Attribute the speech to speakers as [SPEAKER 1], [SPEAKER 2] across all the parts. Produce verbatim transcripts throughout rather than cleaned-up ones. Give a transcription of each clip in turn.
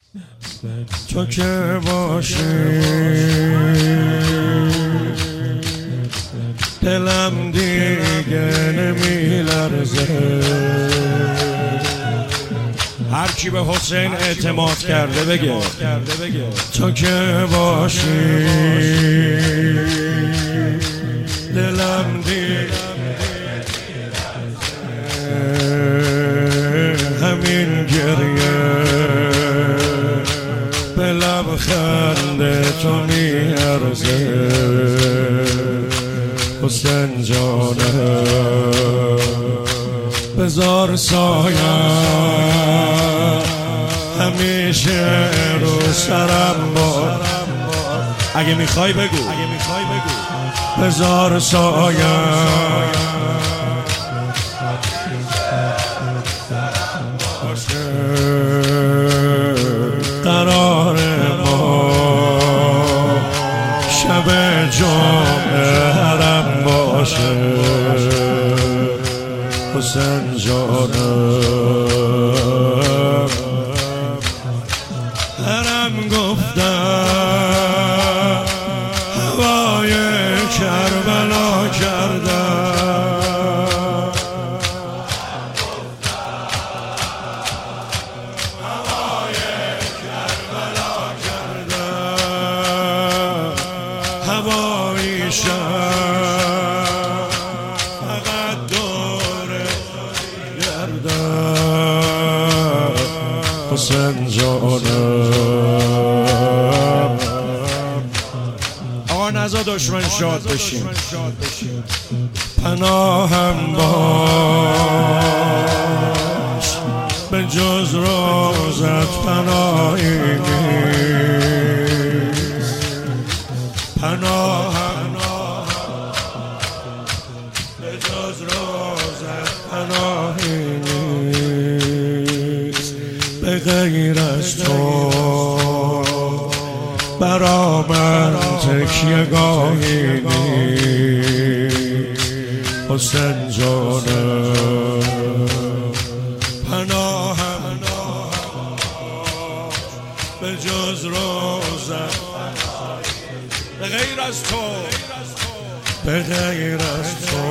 [SPEAKER 1] تو که باشی دلم دیگه نمیلرزه. هر کی به حسین اعتماد کرده بگه تو که باشی دلم دیگه همین گریه به لبخند تو میارزه. حسین جانم بذار سایه همیشه رو سرم باد. اگه میخوای بگو بذار سایه قرار ما شب جمعه حرم باشه. حسین جانم حرم گفتم هوای کربلا کردم. هوای کربلا کردم. هوایی شب فقط دور گردم. حسین جانم آقا نزا دشمن شاد بشیم. پناهم باش به جز روزت پناهی نیست. پناهم به جز روزت پناهی نیست. به غیر از تو برا من تکیه گاهی نیست. حسین جانم پناهم به جز روزت به غیر از تو به غیر از تو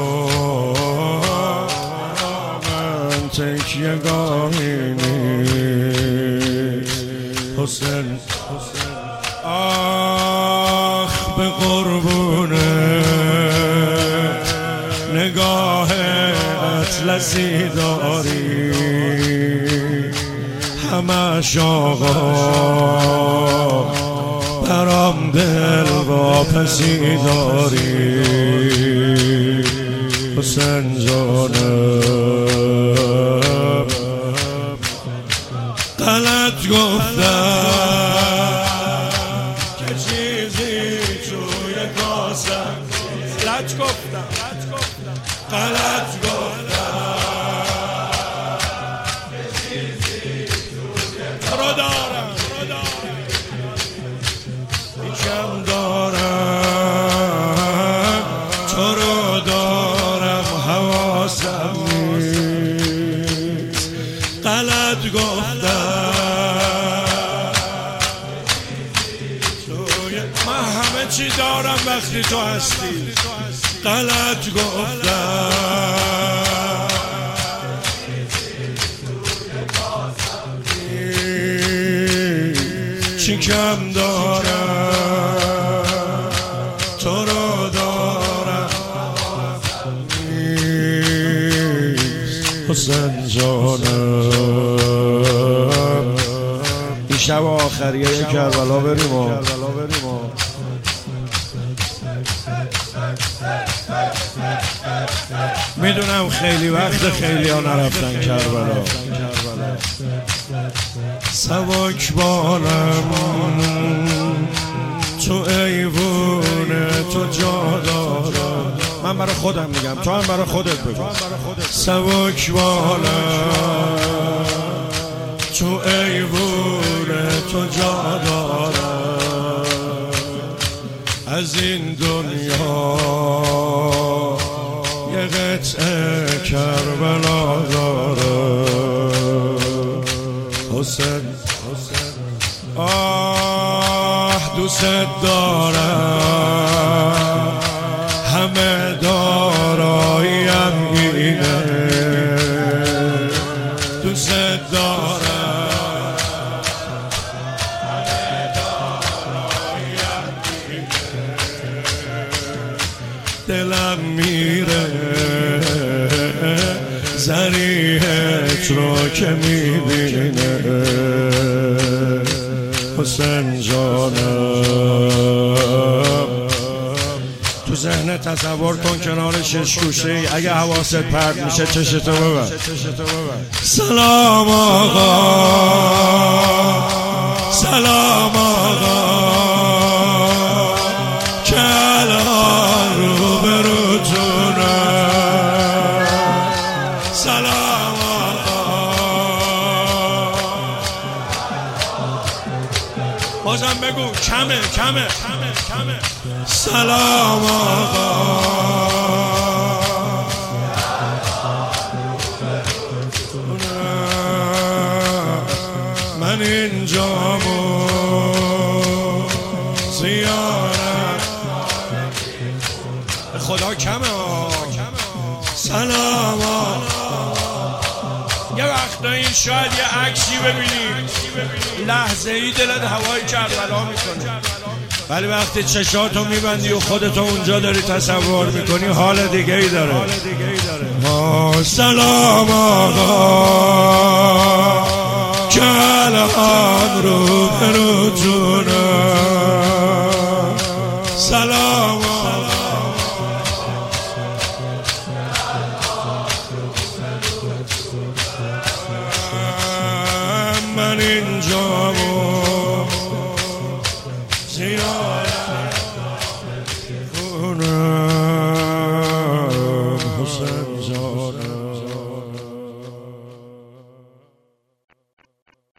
[SPEAKER 1] من تکیه گاهی نیست. حسین آخ به قربونه نگاه اطلسی داری. همش آقا برام دل واپسی داری. حسین جانم غلط گفتم که چیزی توی کاسم. غلط گفتم غلط گفتم که چیزی توی تو رو دارم یکم دارم تو رو دارم حواسم نیست. غلط گفتم من همه چی دارم وقتی تو هستی. غلط گفتم چی کم دارم تو رو دارم. حسین جانم این شب آخریه کربلا بریم و میدونم خیلی وقت خیلی ها نرفتن کربلا. سبک بالم تو ایوونه تو جا دارم. من برای خودم میگم تو هم برای خودت بگو. سبک بالم تو ایوونه تو جا دارم. از این دنیا یه قطعه کربلا داره. حسین آه دوست دارم همه داراییم اینه دوست دارم همه داراییم اینه دلم میره زریحت رو که میبینه حسین جانم تو ذهن تصور کن کنار شش گوشه ای اگه حواست پرت میشه چشتو ببر سلام آقا سلام آقا که الان رو بروتونم سلام آقا بازم بگو کمه کمه کمه سلام آقا من اینجامو زیارت خدا کمه سلام آقا یه وقتایی شاید یه عکسی ببینی لحظه ای دلت هوای کربلا میکنه ولی وقتی چشاتو میبندی و خودتو اونجا داری تصور میکنی حال دیگه ای داره سلام آقا که الان رو بروتونم سلام آقا من اینجامو زیاد